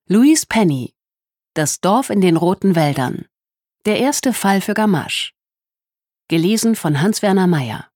Louise Penny, Das Dorf in den roten Wäldern. Der erste Fall für Gamache. Gelesen von Hans-Werner Meyer.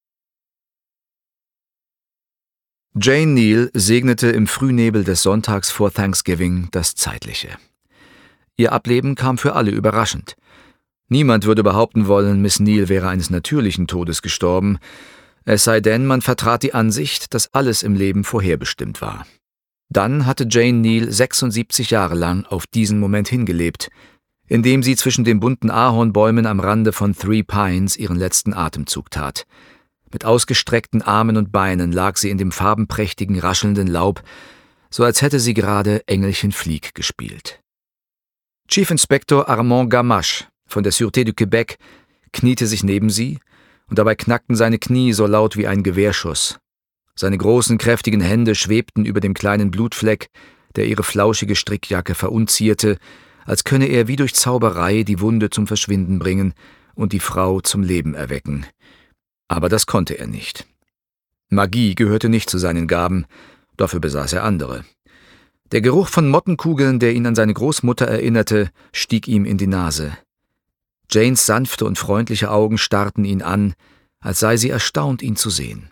Jane Neal segnete im Frühnebel des Sonntags vor Thanksgiving das Zeitliche. Ihr Ableben kam für alle überraschend. Niemand würde behaupten wollen, Miss Neal wäre eines natürlichen Todes gestorben, es sei denn, man vertrat die Ansicht, dass alles im Leben vorherbestimmt war. Dann hatte Jane Neal 76 Jahre lang auf diesen Moment hingelebt, indem sie zwischen den bunten Ahornbäumen am Rande von Three Pines ihren letzten Atemzug tat. Mit ausgestreckten Armen und Beinen lag sie in dem farbenprächtigen, raschelnden Laub, so als hätte sie gerade Engelchen Flieg gespielt. Chief Inspector Armand Gamache von der Sûreté du Québec kniete sich neben sie, und dabei knackten seine Knie so laut wie ein Gewehrschuss. Seine großen, kräftigen Hände schwebten über dem kleinen Blutfleck, der ihre flauschige Strickjacke verunzierte, als könne er wie durch Zauberei die Wunde zum Verschwinden bringen und die Frau zum Leben erwecken. Aber das konnte er nicht. Magie gehörte nicht zu seinen Gaben, dafür besaß er andere. Der Geruch von Mottenkugeln, der ihn an seine Großmutter erinnerte, stieg ihm in die Nase. Janes sanfte und freundliche Augen starrten ihn an, als sei sie erstaunt, ihn zu sehen.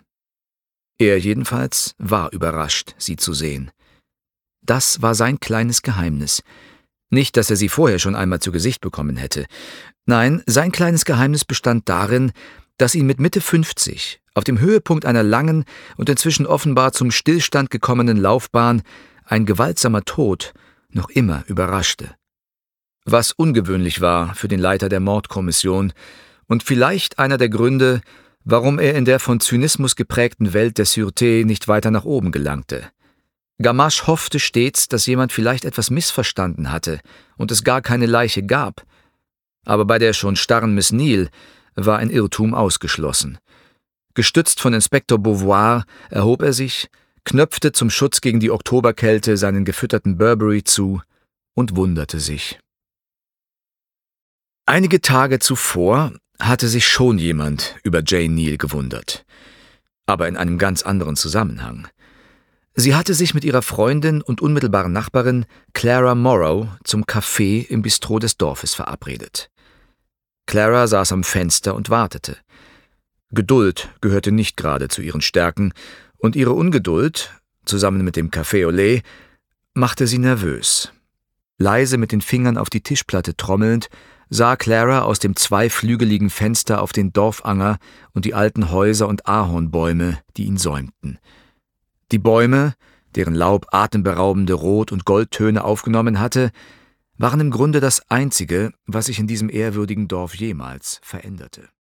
Er jedenfalls war überrascht, sie zu sehen. Das war sein kleines Geheimnis. Nicht, dass er sie vorher schon einmal zu Gesicht bekommen hätte. Nein, sein kleines Geheimnis bestand darin, dass ihn mit Mitte 50, auf dem Höhepunkt einer langen und inzwischen offenbar zum Stillstand gekommenen Laufbahn, ein gewaltsamer Tod noch immer überraschte. Was ungewöhnlich war für den Leiter der Mordkommission und vielleicht einer der Gründe, warum er in der von Zynismus geprägten Welt der Sûreté nicht weiter nach oben gelangte. Gamache hoffte stets, dass jemand vielleicht etwas missverstanden hatte und es gar keine Leiche gab. Aber bei der schon starren Miss Neal war ein Irrtum ausgeschlossen. Gestützt von Inspektor Beauvoir erhob er sich, knöpfte zum Schutz gegen die Oktoberkälte seinen gefütterten Burberry zu und wunderte sich. Einige Tage zuvor hatte sich schon jemand über Jane Neal gewundert, aber in einem ganz anderen Zusammenhang. Sie hatte sich mit ihrer Freundin und unmittelbaren Nachbarin Clara Morrow zum Kaffee im Bistro des Dorfes verabredet. Clara saß am Fenster und wartete. Geduld gehörte nicht gerade zu ihren Stärken, und ihre Ungeduld, zusammen mit dem Café au lait, machte sie nervös. Leise mit den Fingern auf die Tischplatte trommelnd, sah Clara aus dem zweiflügeligen Fenster auf den Dorfanger und die alten Häuser und Ahornbäume, die ihn säumten. Die Bäume, deren Laub atemberaubende Rot- und Goldtöne aufgenommen hatte, waren im Grunde das Einzige, was sich in diesem ehrwürdigen Dorf jemals veränderte.